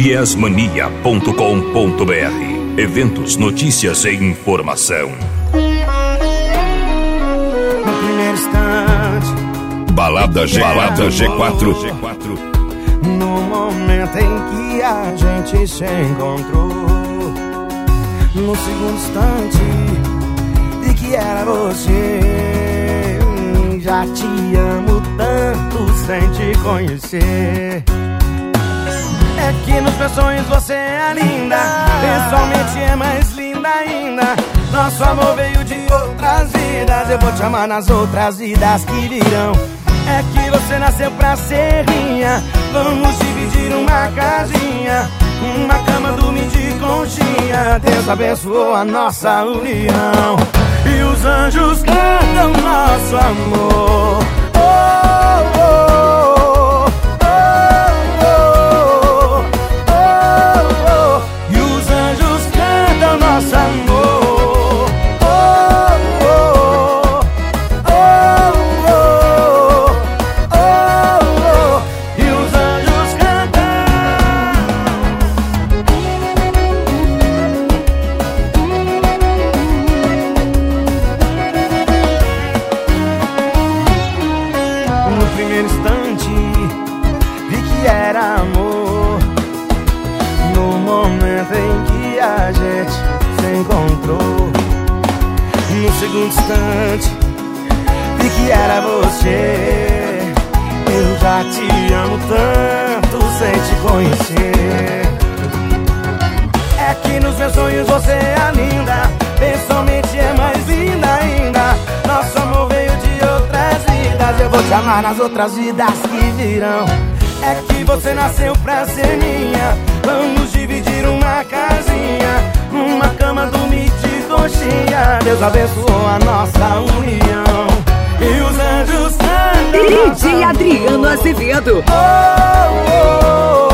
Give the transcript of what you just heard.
Yesmania.com.br. Eventos, notícias e informação. No primeiro instante, Balada G4. no momento em que a gente se encontrou, no segundo instante de que era você, já te amo tanto sem te conhecer. É que nos meus sonhos você é linda, pessoalmente é mais linda ainda. Nosso amor veio de outras vidas, eu vou te amar nas outras vidas que virão. É que você nasceu pra ser minha, vamos dividir uma casinha, uma cama, dormir de conchinha. Deus abençoou a nossa união e os anjos cantam nosso amor. Oh, oh, oh, oh, oh, oh. E os anjos cantam nosso amor. Oh, oh, oh, oh, oh, oh. E os anjos cantam. No primeiro instante vi que era amor, no momento em que a gente se encontrou. No segundo instante vi que era você, eu já te amo tanto sem te conhecer. É que nos meus sonhos você é linda, pessoalmente é mais linda ainda. Nosso amor veio de outras vidas, eu vou te amar nas outras vidas que virão. É que você nasceu pra ser minha, vamos dividir uma casinha, uma cama, dormir de conchinha. Deus abençoou a nossa união e os anjos cantam. DJ Adriano Azevedo. Oh, oh, oh.